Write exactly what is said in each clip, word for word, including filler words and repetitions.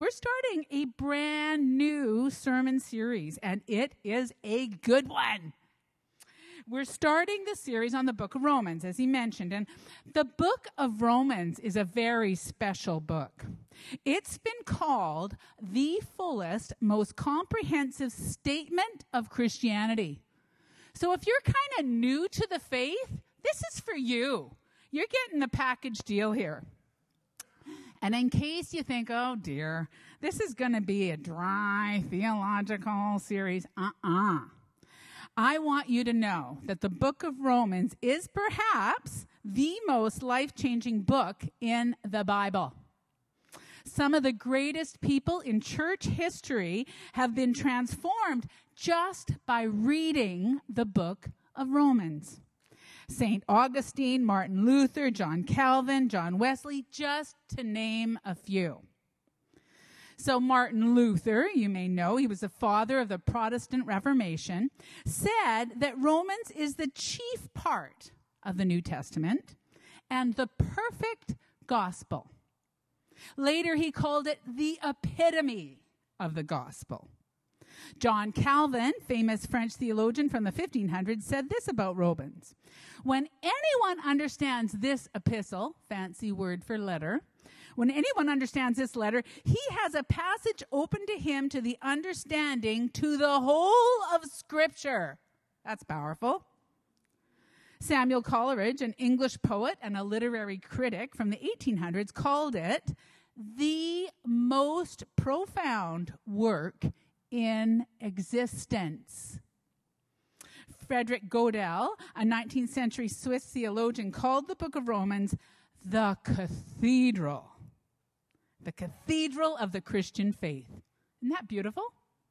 we're starting a brand new sermon series, and it is a good one. We're starting the series on the book of Romans, as he mentioned, and the book of Romans is a very special book. It's been called the fullest, most comprehensive statement of Christianity. So if you're kind of new to the faith, this is for you. You're getting the package deal here. And in case you think, oh dear, this is going to be a dry theological series, uh-uh. I want you to know that the book of Romans is perhaps the most life-changing book in the Bible. Some of the greatest people in church history have been transformed just by reading the book of Romans. Saint Augustine, Martin Luther, John Calvin, John Wesley, just to name a few. So Martin Luther, you may know, he was the father of the Protestant Reformation, said that Romans is the chief part of the New Testament and the perfect gospel. Later, he called it the epitome of the gospel. John Calvin, famous French theologian from the fifteen hundreds, said this about Romans. When anyone understands this epistle, fancy word for letter, when anyone understands this letter, he has a passage open to him to the understanding to the whole of Scripture. That's powerful. Samuel Coleridge, an English poet and a literary critic from the eighteen hundreds, called it the most profound work in existence. Frederick Godel, a nineteenth century Swiss theologian, called the book of Romans the cathedral. The cathedral of the Christian faith. Isn't that beautiful?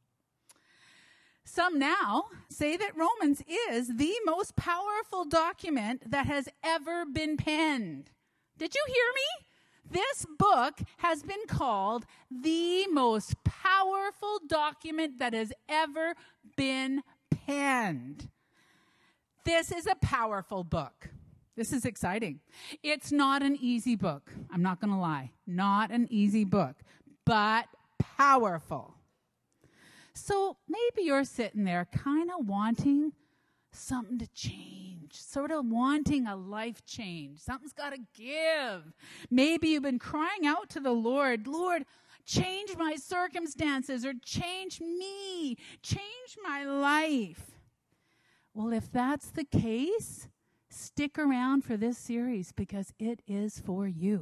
Some now say that Romans is the most powerful document that has ever been penned. Did you hear me? This book has been called the most powerful document that has ever been penned. This is a powerful book. This is exciting. It's not an easy book. I'm not going to lie. Not an easy book, but powerful. So maybe you're sitting there kind of wanting something to change, sort of wanting a life change. Something's got to give. Maybe you've been crying out to the Lord, Lord, change my circumstances or change me, change my life. Well, if that's the case, stick around for this series because it is for you.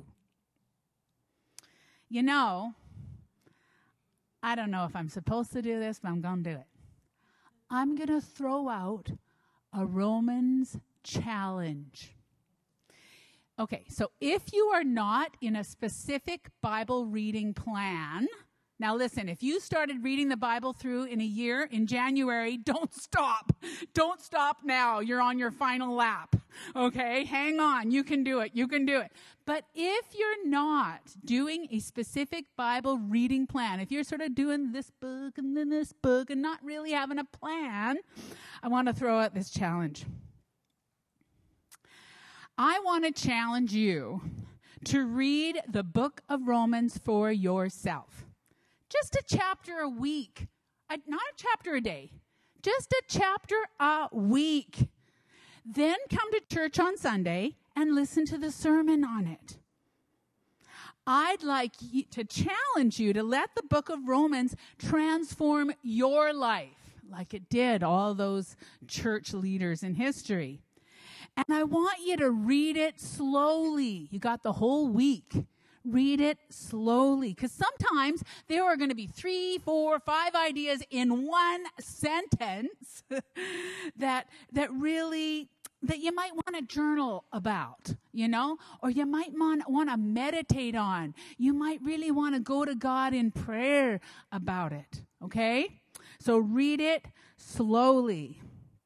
You know, I don't know if I'm supposed to do this, but I'm going to do it. I'm going to throw out a Romans challenge. Okay, so if you are not in a specific Bible reading plan, now listen, if you started reading the Bible through in a year, in January, don't stop. Don't stop now. You're on your final lap. Okay, hang on. You can do it. You can do it. But if you're not doing a specific Bible reading plan, if you're sort of doing this book and then this book and not really having a plan, I want to throw out this challenge. I want to challenge you to read the book of Romans for yourself. Just a chapter a week, a, not a chapter a day, just a chapter a week. Then come to church on Sunday and listen to the sermon on it. I'd like you to challenge you to let the book of Romans transform your life like it did all those church leaders in history. And I want you to read it slowly. You got the whole week. Read it slowly, because sometimes there are going to be three, four, five ideas in one sentence that that really that you might want to journal about, you know, or you might want, want to meditate on. You might really want to go to God in prayer about it, okay? So read it slowly.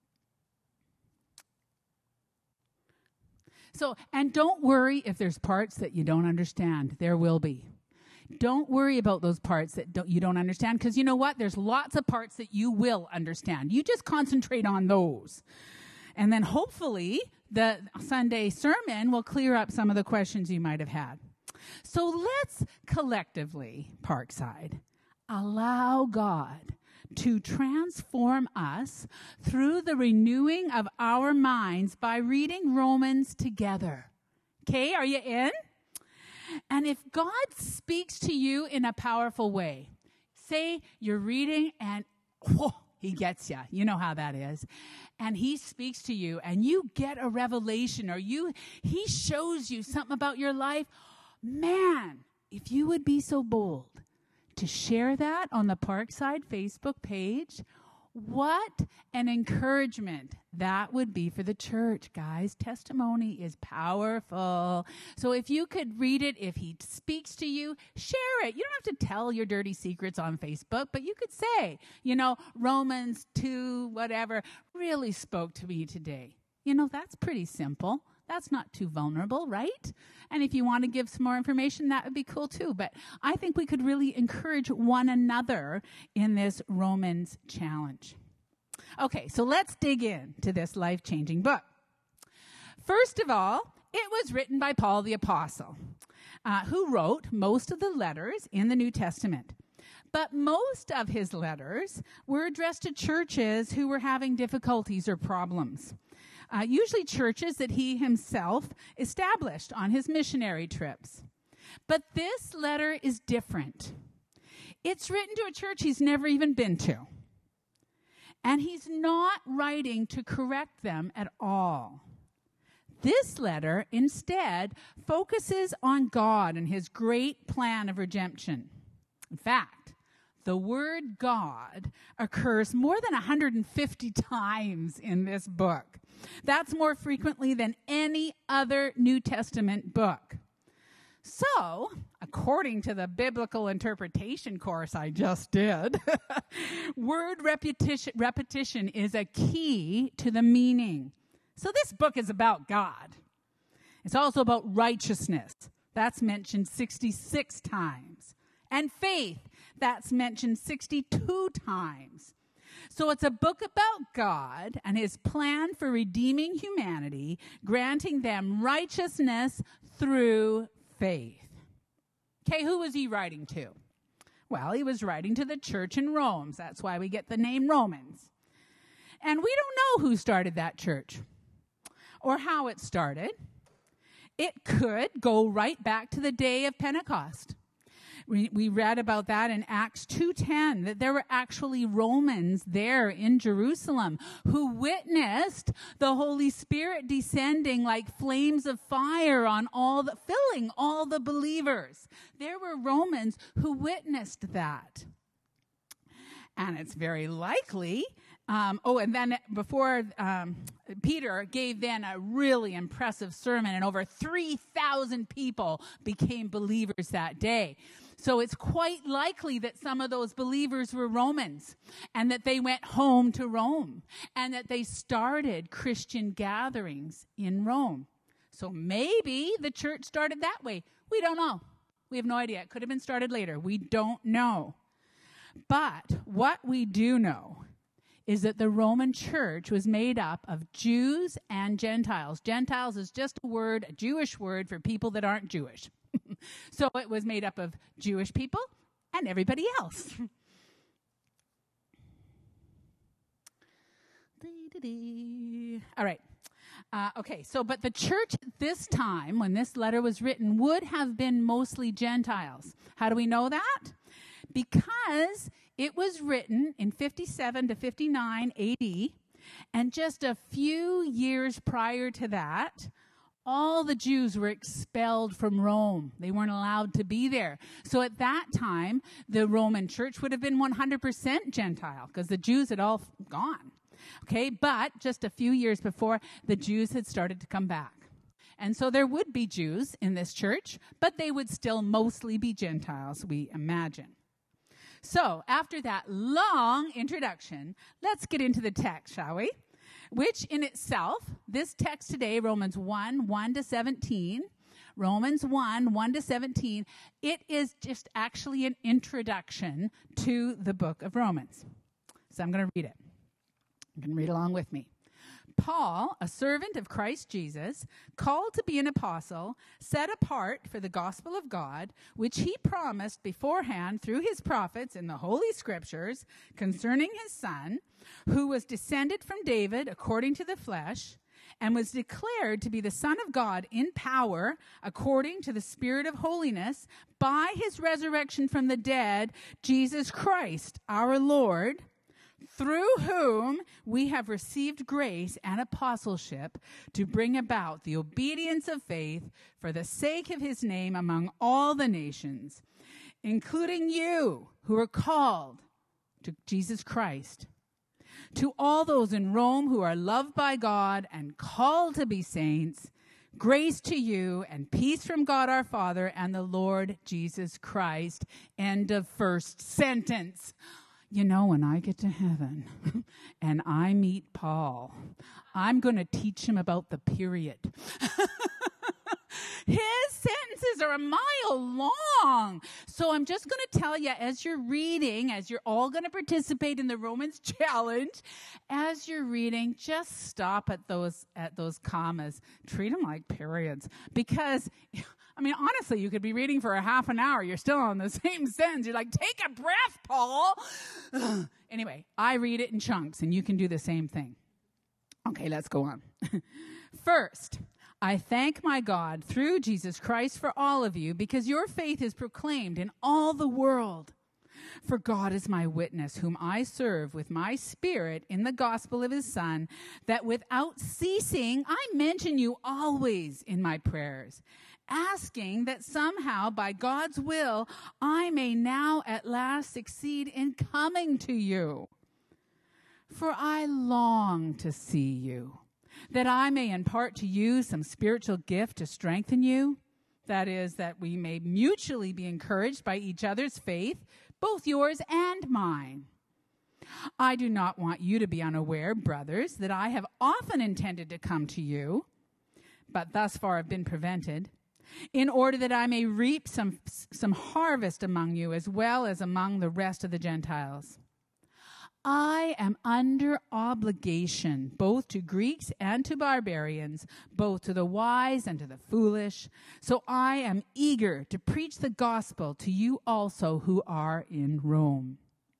So, and don't worry if there's parts that you don't understand. There will be. Don't worry about those parts that don't, you don't understand, because you know what? There's lots of parts that you will understand. You just concentrate on those. And then hopefully the Sunday sermon will clear up some of the questions you might have had. So let's collectively, Parkside, allow God to transform us through the renewing of our minds by reading Romans together. Okay, are you in? And if God speaks to you in a powerful way, say you're reading and whoa, he gets you. You know how that is. And he speaks to you and you get a revelation, or you he shows you something about your life. Man, if you would be so bold to share that on the Parkside Facebook page, what an encouragement that would be for the church, guys. Testimony is powerful. So if you could read it, if he speaks to you, share it. You don't have to tell your dirty secrets on Facebook, but you could say, you know, Romans two, whatever, really spoke to me today. You know, that's pretty simple. That's not too vulnerable, right? And if you want to give some more information, that would be cool too. But I think we could really encourage one another in this Romans challenge. Okay, so let's dig into this life-changing book. First of all, it was written by Paul the Apostle, uh, who wrote most of the letters in the New Testament. But most of his letters were addressed to churches who were having difficulties or problems. Uh, usually churches that he himself established on his missionary trips. But this letter is different. It's written to a church he's never even been to. And he's not writing to correct them at all. This letter instead focuses on God and his great plan of redemption. In fact, the word God occurs more than one hundred fifty times in this book. That's more frequently than any other New Testament book. So, according to the biblical interpretation course I just did, word repetition, repetition is a key to the meaning. So this book is about God. It's also about righteousness. That's mentioned sixty-six times. And faith. That's mentioned sixty-two times. So it's a book about God and his plan for redeeming humanity, granting them righteousness through faith. Okay, who was he writing to? Well, he was writing to the church in Rome. That's why we get the name Romans. And we don't know who started that church or how it started. It could go right back to the day of Pentecost. We, we read about that in Acts two ten, that there were actually Romans there in Jerusalem who witnessed the Holy Spirit descending like flames of fire on all the, filling all the believers. There were Romans who witnessed that. And it's very likely, um, oh, and then before um, Peter gave then a really impressive sermon, and over three thousand people became believers that day. So it's quite likely that some of those believers were Romans and that they went home to Rome and that they started Christian gatherings in Rome. So maybe the church started that way. We don't know. We have no idea. It could have been started later. We don't know. But what we do know is that the Roman church was made up of Jews and Gentiles. Gentiles is just a word, a Jewish word for people that aren't Jewish. So it was made up of Jewish people and everybody else. All right. Uh, okay, so but the church this time, when this letter was written, would have been mostly Gentiles. How do we know that? Because it was written in fifty-seven to fifty-nine A D, and just a few years prior to that, all the Jews were expelled from Rome. They weren't allowed to be there. So at that time, the Roman church would have been one hundred percent Gentile because the Jews had all gone. Okay, but just a few years before, the Jews had started to come back. And so there would be Jews in this church, but they would still mostly be Gentiles, we imagine. So after that long introduction, let's get into the text, shall we? Which in itself, this text today, Romans one, one to seventeen, Romans one, one to seventeen, it is just actually an introduction to the book of Romans. So I'm going to read it. You can read along with me. Paul, a servant of Christ Jesus, called to be an apostle, set apart for the gospel of God, which he promised beforehand through his prophets in the Holy Scriptures concerning his Son, who was descended from David according to the flesh, and was declared to be the Son of God in power according to the Spirit of holiness by his resurrection from the dead, Jesus Christ, our Lord, through whom we have received grace and apostleship to bring about the obedience of faith for the sake of his name among all the nations, including you who are called to Jesus Christ. To all those in Rome who are loved by God and called to be saints, grace to you and peace from God our Father and the Lord Jesus Christ. End of first sentence. You know, when I get to heaven and I meet Paul, I'm going to teach him about the period. His sentences are a mile long. So I'm just going to tell you, as you're reading, as you're all going to participate in the Romans Challenge, as you're reading, just stop at those at those commas. Treat them like periods. Because, I mean, honestly, you could be reading for a half an hour. You're still on the same sentence. You're like, take a breath, Paul. Anyway, I read it in chunks, and you can do the same thing. Okay, let's go on. First, I thank my God through Jesus Christ for all of you, because your faith is proclaimed in all the world. For God is my witness, whom I serve with my spirit in the gospel of his Son, that without ceasing I mention you always in my prayers, asking that somehow by God's will I may now at last succeed in coming to you. For I long to see you, that I may impart to you some spiritual gift to strengthen you. That is, that we may mutually be encouraged by each other's faith, both yours and mine. I do not want you to be unaware, brothers, that I have often intended to come to you, but thus far have been prevented, in order that I may reap some, some harvest among you as well as among the rest of the Gentiles. I am under obligation both to Greeks and to barbarians, both to the wise and to the foolish. So I am eager to preach the gospel to you also who are in Rome.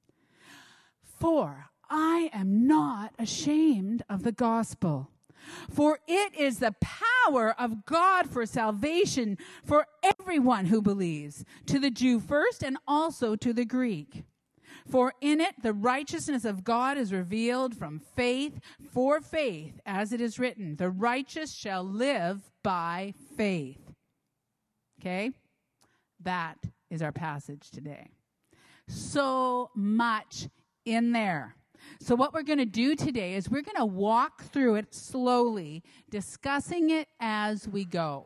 For I am not ashamed of the gospel, for it is the power of God for salvation for everyone who believes, to the Jew first and also to the Greek. For in it the righteousness of God is revealed from faith for faith, as it is written, the righteous shall live by faith. Okay? That is our passage today. So much in there. So what we're going to do today is we're going to walk through it slowly, discussing it as we go.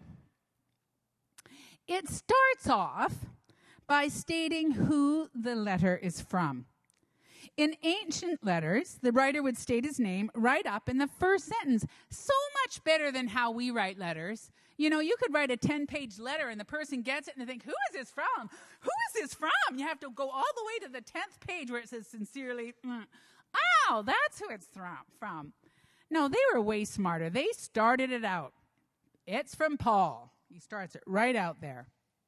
It starts off by stating who the letter is from. In ancient letters, the writer would state his name right up in the first sentence. So much better than how we write letters. You know, you could write a ten-page letter and the person gets it and they think, who is this from? Who is this from? You have to go all the way to the tenth page where it says sincerely, mm. Oh, that's who it's from. No, they were way smarter. They started it out. It's from Paul. He starts it right out there.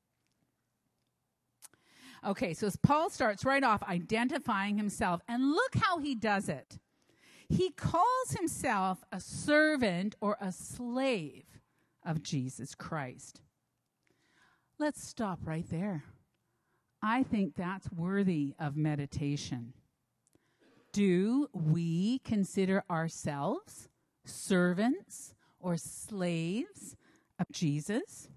Okay, so Paul starts right off identifying himself, and look how he does it. He calls himself a servant or a slave of Jesus Christ. Let's stop right there. I think that's worthy of meditation. Do we consider ourselves servants or slaves of Jesus?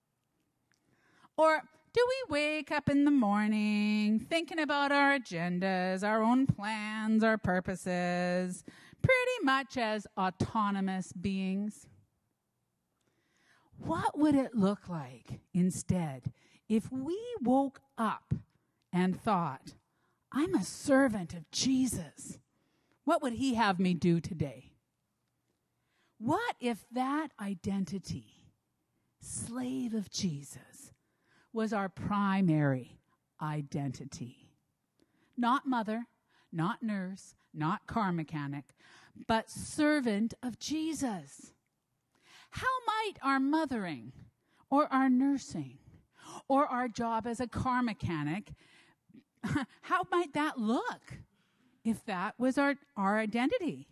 Or do we wake up in the morning thinking about our agendas, our own plans, our purposes, pretty much as autonomous beings? What would it look like instead if we woke up and thought, I'm a servant of Jesus? What would he have me do today? What if that identity, slave of Jesus, was our primary identity? Not mother, not nurse, not car mechanic, but servant of Jesus. How might our mothering or our nursing or our job as a car mechanic, how might that look if that was our, our identity?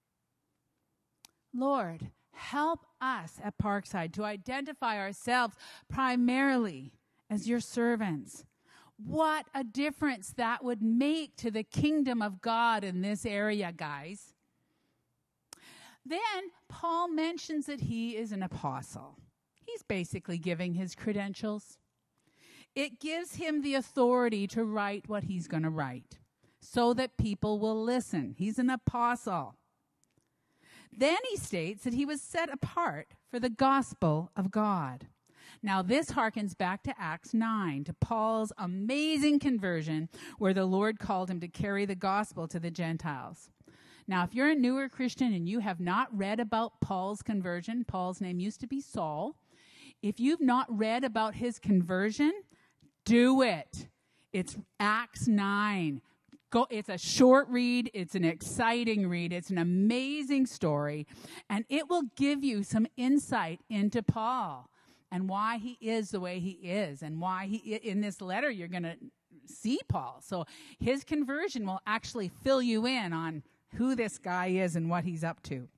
Lord, help us at Parkside to identify ourselves primarily as your servants. What a difference that would make to the kingdom of God in this area, guys. Then Paul mentions that he is an apostle. He's basically giving his credentials. It gives him the authority to write what he's going to write so that people will listen. He's an apostle. Then he states that he was set apart for the gospel of God. Now, this harkens back to Acts nine, to Paul's amazing conversion where the Lord called him to carry the gospel to the Gentiles. Now, if you're a newer Christian and you have not read about Paul's conversion, Paul's name used to be Saul. If you've not read about his conversion, do it. It's Acts nine. Go, it's a short read. It's an exciting read. It's an amazing story. And it will give you some insight into Paul and why he is the way he is and why he, in this letter, you're going to see Paul. So his conversion will actually fill you in on who this guy is and what he's up to.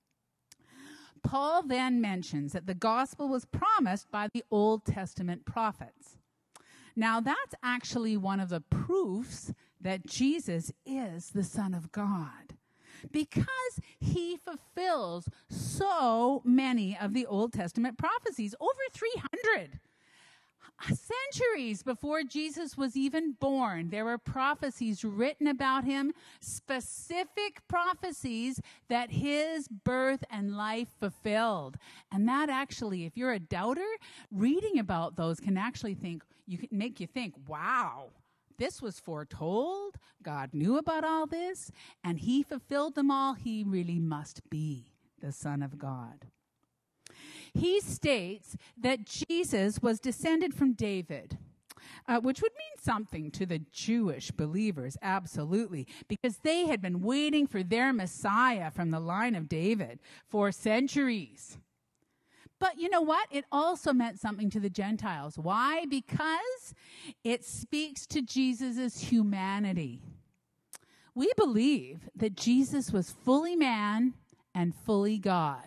Paul then mentions that the gospel was promised by the Old Testament prophets. Now, that's actually one of the proofs that Jesus is the Son of God, because he fulfills so many of the Old Testament prophecies, over three hundred. Centuries before Jesus was even born, there were prophecies written about him, specific prophecies that his birth and life fulfilled. And that actually, if you're a doubter, reading about those can actually think, you can make you think, wow, this was foretold. God knew about all this, and he fulfilled them all. He really must be the Son of God. He states that Jesus was descended from David, uh, which would mean something to the Jewish believers, absolutely, because they had been waiting for their Messiah from the line of David for centuries. But you know what? It also meant something to the Gentiles. Why? Because it speaks to Jesus' humanity. We believe that Jesus was fully man and fully God.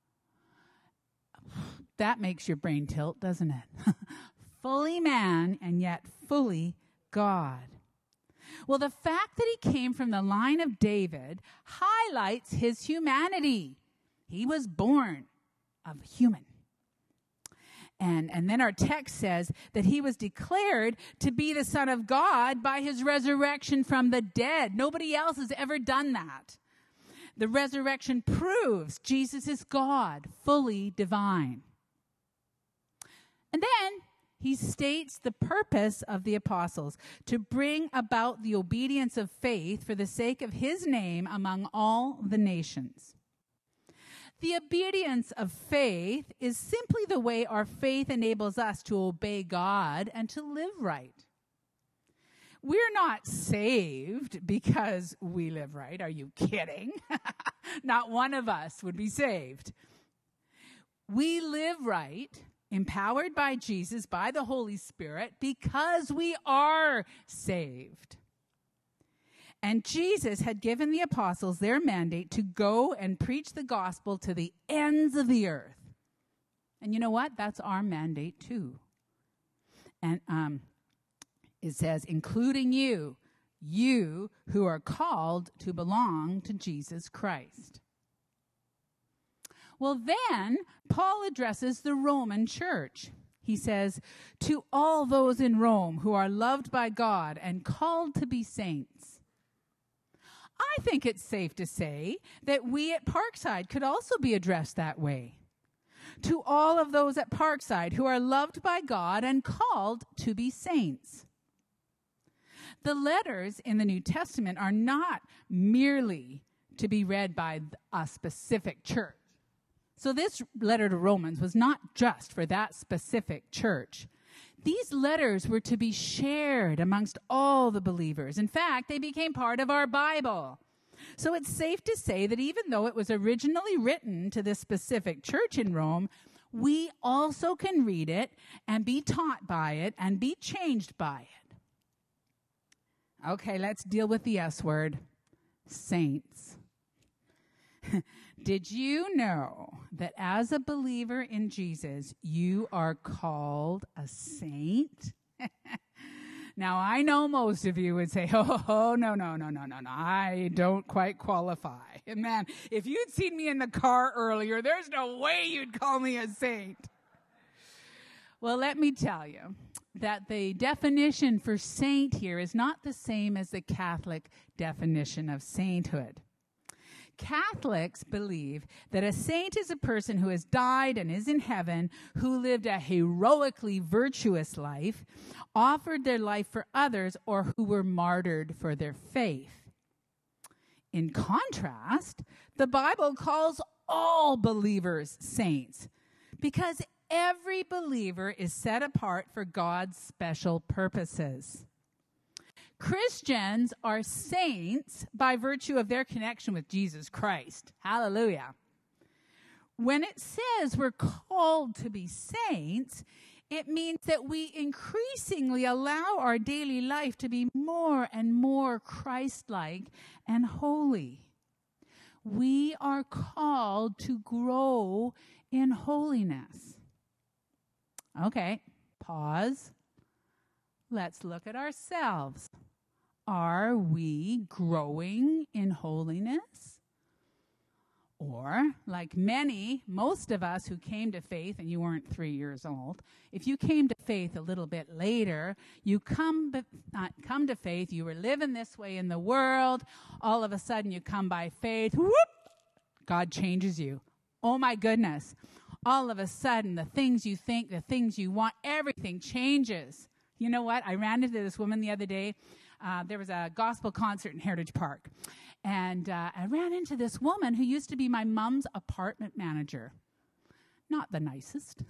That makes your brain tilt, doesn't it? Fully man and yet fully God. Well, the fact that he came from the line of David highlights his humanity. He was born of human. And, and then our text says that he was declared to be the Son of God by his resurrection from the dead. Nobody else has ever done that. The resurrection proves Jesus is God, fully divine. And then he states the purpose of the apostles, to bring about the obedience of faith for the sake of his name among all the nations. The obedience of faith is simply the way our faith enables us to obey God and to live right. We're not saved because we live right. Are you kidding? Not one of us would be saved. We live right, empowered by Jesus, by the Holy Spirit, because we are saved. And Jesus had given the apostles their mandate to go and preach the gospel to the ends of the earth. And you know what? That's our mandate too. And um, it says, including you, you who are called to belong to Jesus Christ. Well, then Paul addresses the Roman church. He says, to all those in Rome who are loved by God and called to be saints. I think it's safe to say that we at Parkside could also be addressed that way. To all of those at Parkside who are loved by God and called to be saints. The letters in the New Testament are not merely to be read by a specific church. So this letter to Romans was not just for that specific church. These letters were to be shared amongst all the believers. In fact, they became part of our Bible. So it's safe to say that even though it was originally written to this specific church in Rome, we also can read it and be taught by it and be changed by it. Okay, let's deal with the S word, saints. Did you know that as a believer in Jesus, you are called a saint? Now, I know most of you would say, oh, oh, no, no, no, no, no, no, I don't quite qualify. And man, if you'd seen me in the car earlier, there's no way you'd call me a saint. Well, let me tell you that the definition for saint here is not the same as the Catholic definition of sainthood. Catholics believe that a saint is a person who has died and is in heaven, who lived a heroically virtuous life, offered their life for others, or who were martyred for their faith. In contrast, the Bible calls all believers saints because every believer is set apart for God's special purposes. Christians are saints by virtue of their connection with Jesus Christ. Hallelujah. When it says we're called to be saints, it means that we increasingly allow our daily life to be more and more Christ-like and holy. We are called to grow in holiness. Okay, pause. Let's look at ourselves. Are we growing in holiness? Or, like many, most of us who came to faith, and you weren't three years old, if you came to faith a little bit later, you come, be, uh, come to faith, you were living this way in the world, all of a sudden you come by faith, whoop, God changes you. Oh my goodness. All of a sudden, the things you think, the things you want, everything changes. You know what? I ran into this woman the other day. Uh, there was a gospel concert in Heritage Park. And uh, I ran into this woman who used to be my mom's apartment manager. Not the nicest.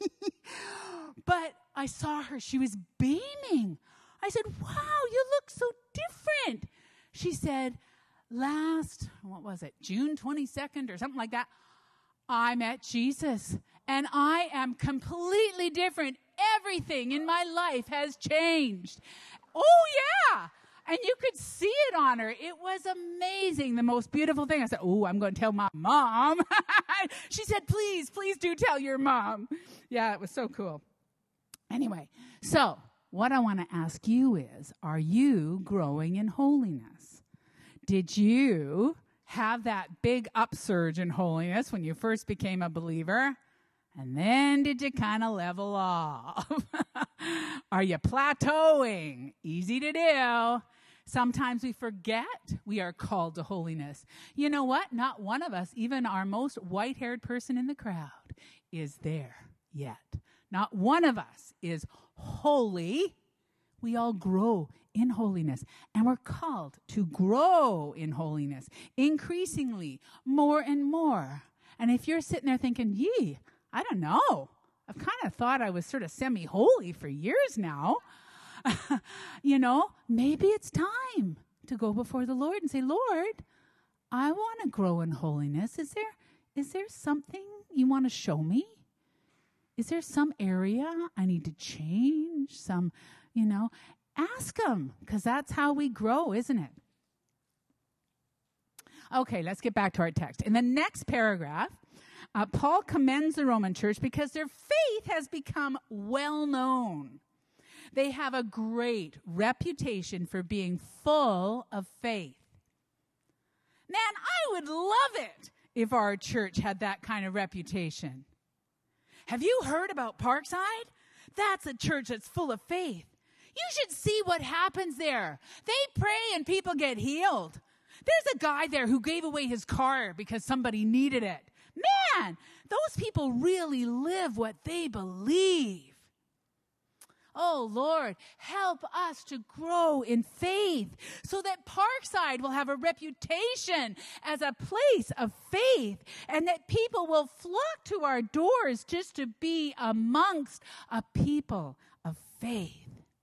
But I saw her. She was beaming. I said, wow, you look so different. She said, last, what was it, June twenty-second or something like that, I met Jesus. And I am completely different. Everything in my life has changed. Oh, yeah. And you could see it on her. It was amazing. The most beautiful thing. I said, oh, I'm going to tell my mom. She said, please, please do tell your mom. Yeah, it was so cool. Anyway, so what I want to ask you is, are you growing in holiness? Did you have that big upsurge in holiness when you first became a believer? And then did you kind of level off? Are you plateauing? Easy to do. Sometimes we forget we are called to holiness. You know what? Not one of us, even our most white-haired person in the crowd, is there yet. Not one of us is holy. We all grow in holiness, and we're called to grow in holiness, increasingly, more and more. And if you're sitting there thinking, yee, I don't know. I've kind of thought I was sort of semi-holy for years now. You know, maybe it's time to go before the Lord and say, Lord, I want to grow in holiness. Is there, is there something you want to show me? Is there some area I need to change? Some, you know, ask him, because that's how we grow, isn't it? Okay, let's get back to our text. In the next paragraph, Uh, Paul commends the Roman church because their faith has become well known. They have a great reputation for being full of faith. Man, I would love it if our church had that kind of reputation. Have you heard about Parkside? That's a church that's full of faith. You should see what happens there. They pray and people get healed. There's a guy there who gave away his car because somebody needed it. Man, those people really live what they believe. Oh, Lord, help us to grow in faith so that Parkside will have a reputation as a place of faith and that people will flock to our doors just to be amongst a people of faith.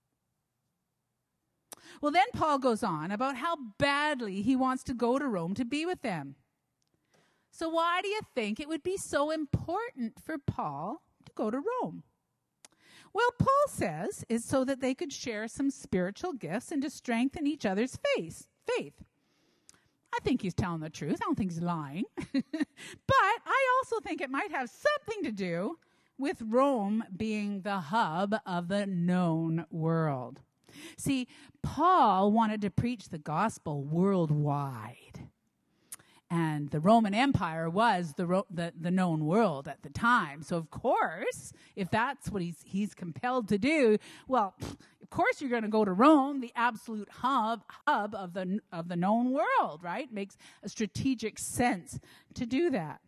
Well, then Paul goes on about how badly he wants to go to Rome to be with them. So why do you think it would be so important for Paul to go to Rome? Well, Paul says it's so that they could share some spiritual gifts and to strengthen each other's faith. faith. I think he's telling the truth. I don't think he's lying. But I also think it might have something to do with Rome being the hub of the known world. See, Paul wanted to preach the gospel worldwide. And the Roman Empire was the, ro- the the known world at the time. So, of course, if that's what he's he's compelled to do, well, of course you're going to go to Rome, the absolute hub hub of the of the known world, right? Makes a strategic sense to do that.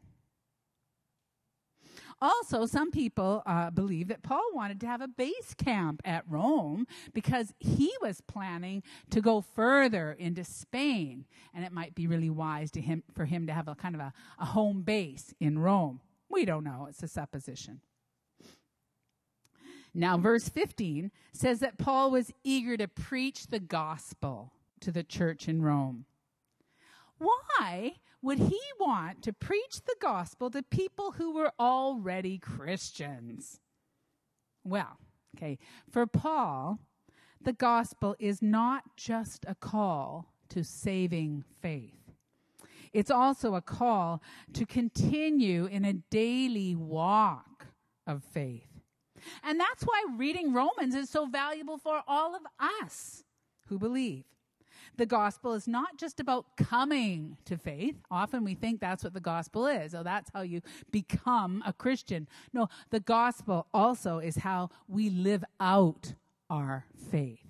Also, some people uh, believe that Paul wanted to have a base camp at Rome because he was planning to go further into Spain, and it might be really wise to him for him to have a kind of a, a home base in Rome. We don't know. It's a supposition. Now, verse fifteen says that Paul was eager to preach the gospel to the church in Rome. Why would he want to preach the gospel to people who were already Christians? Well, okay, for Paul, the gospel is not just a call to saving faith. It's also a call to continue in a daily walk of faith. And that's why reading Romans is so valuable for all of us who believe. The gospel is not just about coming to faith. Often we think that's what the gospel is. Oh, that's how you become a Christian. No, the gospel also is how we live out our faith.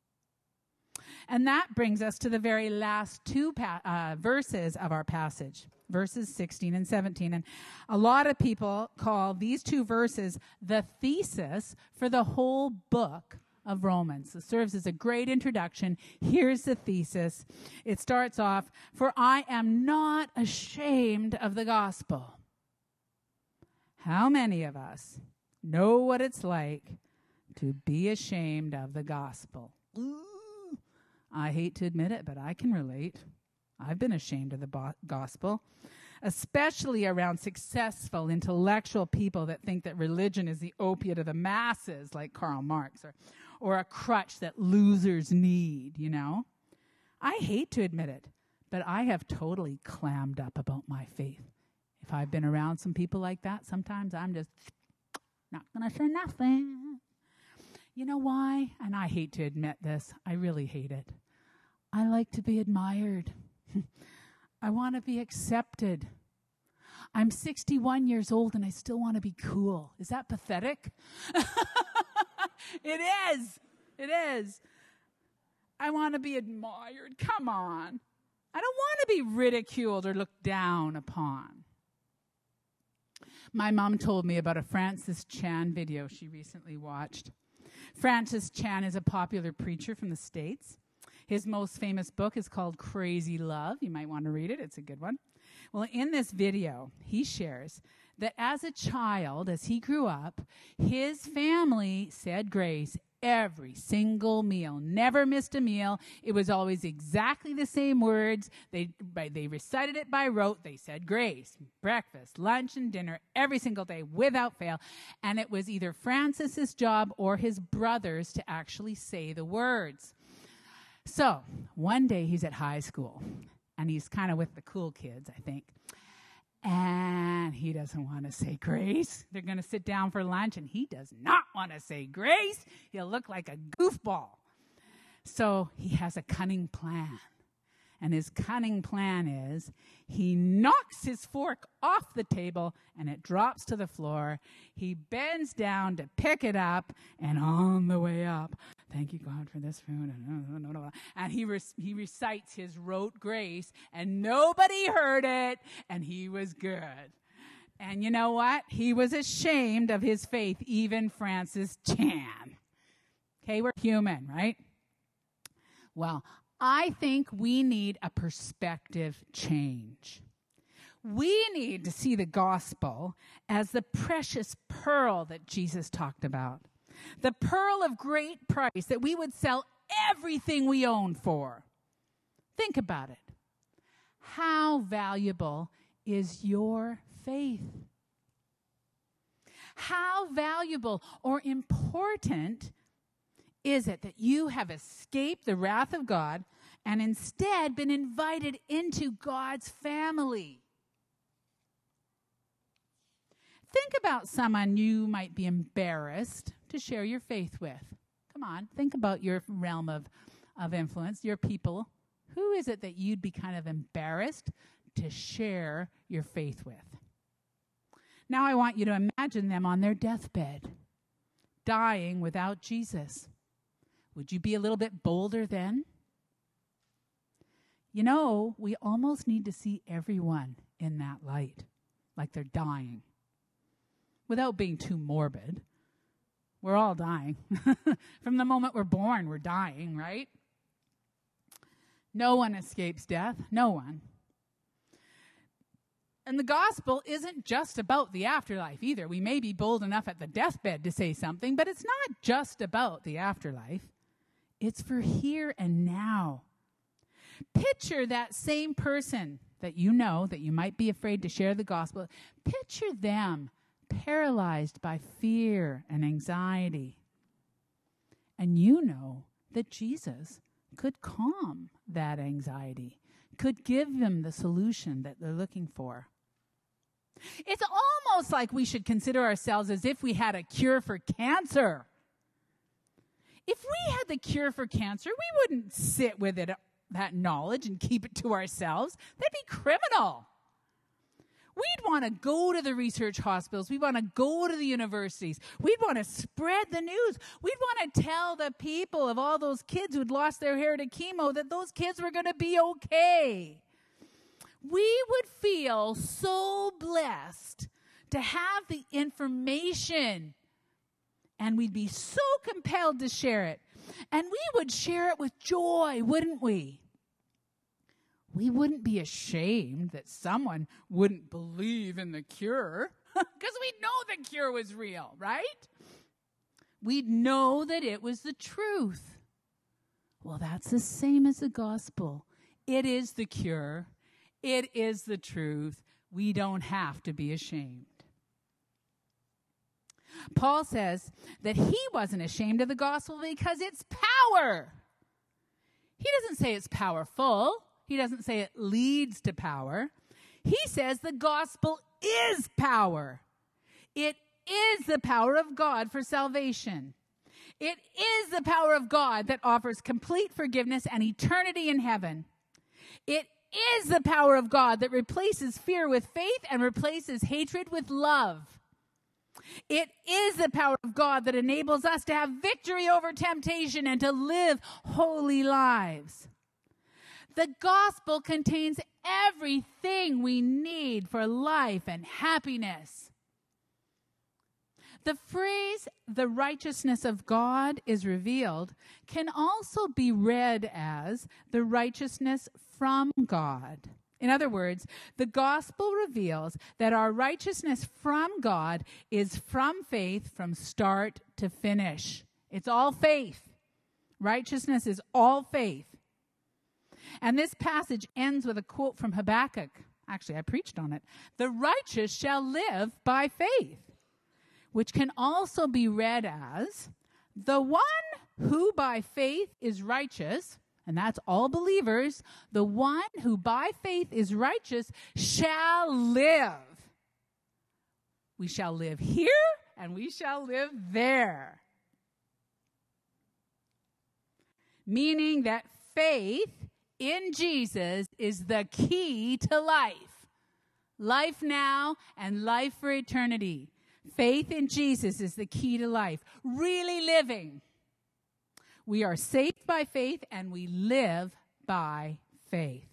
And that brings us to the very last two pa- uh, verses of our passage, verses sixteen and seventeen. And a lot of people call these two verses the thesis for the whole book of Romans. It serves as a great introduction. Here's the thesis. It starts off, "For I am not ashamed of the gospel." How many of us know what it's like to be ashamed of the gospel? Ooh, I hate to admit it, but I can relate. I've been ashamed of the bo- gospel, especially around successful intellectual people that think that religion is the opiate of the masses, like Karl Marx, or, or a crutch that losers need, you know. I hate to admit it, but I have totally clammed up about my faith. If I've been around some people like that, sometimes I'm just not going to say nothing. You know why? And I hate to admit this. I really hate it. I like to be admired. I want to be accepted. I'm sixty-one years old and I still want to be cool. Is that pathetic? It is. It is. I want to be admired. Come on. I don't want to be ridiculed or looked down upon. My mom told me about a Francis Chan video she recently watched. Francis Chan is a popular preacher from the States. His most famous book is called Crazy Love. You might want to read it. It's a good one. Well, in this video, he shares that as a child, as he grew up, his family said grace every single meal. Never missed a meal. It was always exactly the same words. They by, they recited it by rote. They said grace, breakfast, lunch, and dinner every single day without fail. And it was either Francis's job or his brother's to actually say the words. So one day he's at high school, and he's kind of with the cool kids, I think. And he doesn't want to say grace. They're going to sit down for lunch, and he does not want to say grace. He'll look like a goofball. So he has a cunning plan. And his cunning plan is he knocks his fork off the table, and it drops to the floor. He bends down to pick it up, and on the way up, thank you, God, for this food. And he re- he recites his rote grace, and nobody heard it, and he was good. And you know what? He was ashamed of his faith, even Francis Chan. Okay, we're human, right? Well, I think we need a perspective change. We need to see the gospel as the precious pearl that Jesus talked about. The pearl of great price that we would sell everything we own for. Think about it. How valuable is your faith? How valuable or important is it that you have escaped the wrath of God and instead been invited into God's family? Think about someone you might be embarrassed to share your faith with. Come on, think about your realm of, of influence, your people. Who is it that you'd be kind of embarrassed to share your faith with? Now I want you to imagine them on their deathbed, dying without Jesus. Would you be a little bit bolder then? You know, we almost need to see everyone in that light, like they're dying. Without being too morbid, we're all dying. From the moment we're born, we're dying, right? No one escapes death. No one. And the gospel isn't just about the afterlife either. We may be bold enough at the deathbed to say something, but it's not just about the afterlife. It's for here and now. Picture that same person that you know, that you might be afraid to share the gospel. Picture them paralyzed by fear and anxiety. And you know that Jesus could calm that anxiety, could give them the solution that they're looking for. It's almost like we should consider ourselves as if we had a cure for cancer. If we had the cure for cancer, we wouldn't sit with it, that knowledge, and keep it to ourselves. That'd be criminal. We'd want to go to the research hospitals. We'd want to go to the universities. We'd want to spread the news. We'd want to tell the people of all those kids who'd lost their hair to chemo that those kids were going to be okay. We would feel so blessed to have the information, and we'd be so compelled to share it. And we would share it with joy, wouldn't we? We wouldn't be ashamed that someone wouldn't believe in the cure, because we'd know the cure was real, right? We'd know that it was the truth. Well, that's the same as the gospel. It is the cure. It is the truth. We don't have to be ashamed. Paul says that he wasn't ashamed of the gospel because it's power. He doesn't say it's powerful. He doesn't say it leads to power. He says the gospel is power. It is the power of God for salvation. It is the power of God that offers complete forgiveness and eternity in heaven. It is the power of God that replaces fear with faith and replaces hatred with love. It is the power of God that enables us to have victory over temptation and to live holy lives. The gospel contains everything we need for life and happiness. The phrase, the righteousness of God is revealed, can also be read as the righteousness from God. In other words, the gospel reveals that our righteousness from God is from faith from start to finish. It's all faith. Righteousness is all faith. And this passage ends with a quote from Habakkuk. Actually, I preached on it. The righteous shall live by faith, which can also be read as the one who by faith is righteous, and that's all believers, the one who by faith is righteous shall live. We shall live here and we shall live there. Meaning that faith in Jesus is the key to life. Life now and life for eternity. Faith in Jesus is the key to life. Really living. We are saved by faith and we live by faith.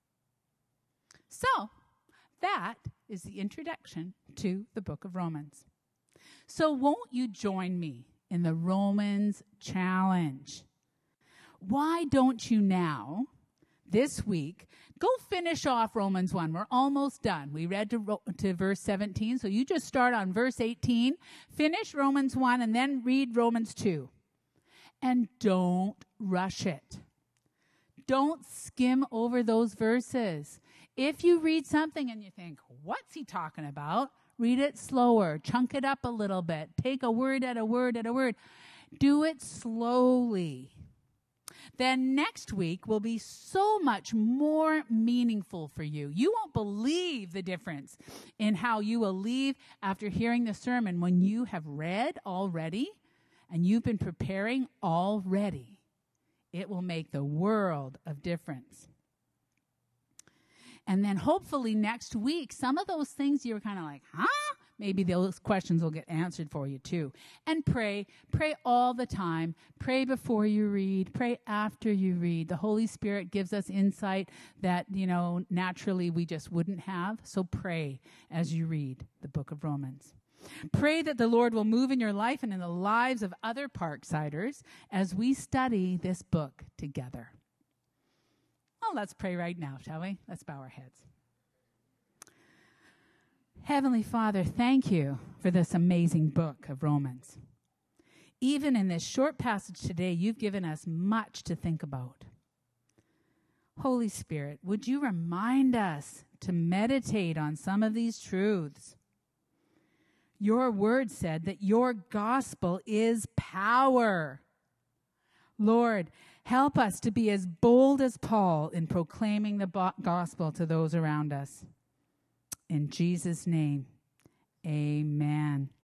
So, that is the introduction to the book of Romans. So, won't you join me in the Romans challenge? Why don't you now this week, go finish off Romans one. We're almost done. We read to, to verse seventeen, so you just start on verse eighteen, finish Romans one, and then read Romans two. And don't rush it. Don't skim over those verses. If you read something and you think, what's he talking about? Read it slower. Chunk it up a little bit. Take a word at a word at a word. Do it slowly. Then next week will be so much more meaningful for you. You won't believe the difference in how you will leave after hearing the sermon when you have read already and you've been preparing already. It will make the world of difference. And then hopefully next week, some of those things you were kind of like, huh? Maybe those questions will get answered for you too. And pray. Pray all the time. Pray before you read. Pray after you read. The Holy Spirit gives us insight that, you know, naturally we just wouldn't have. So pray as you read the book of Romans. Pray that the Lord will move in your life and in the lives of other Parksiders as we study this book together. Oh, let's pray right now, shall we? Let's bow our heads. Heavenly Father, thank you for this amazing book of Romans. Even in this short passage today, you've given us much to think about. Holy Spirit, would you remind us to meditate on some of these truths? Your word said that your gospel is power. Lord, help us to be as bold as Paul in proclaiming the bo- gospel to those around us. In Jesus' name, amen.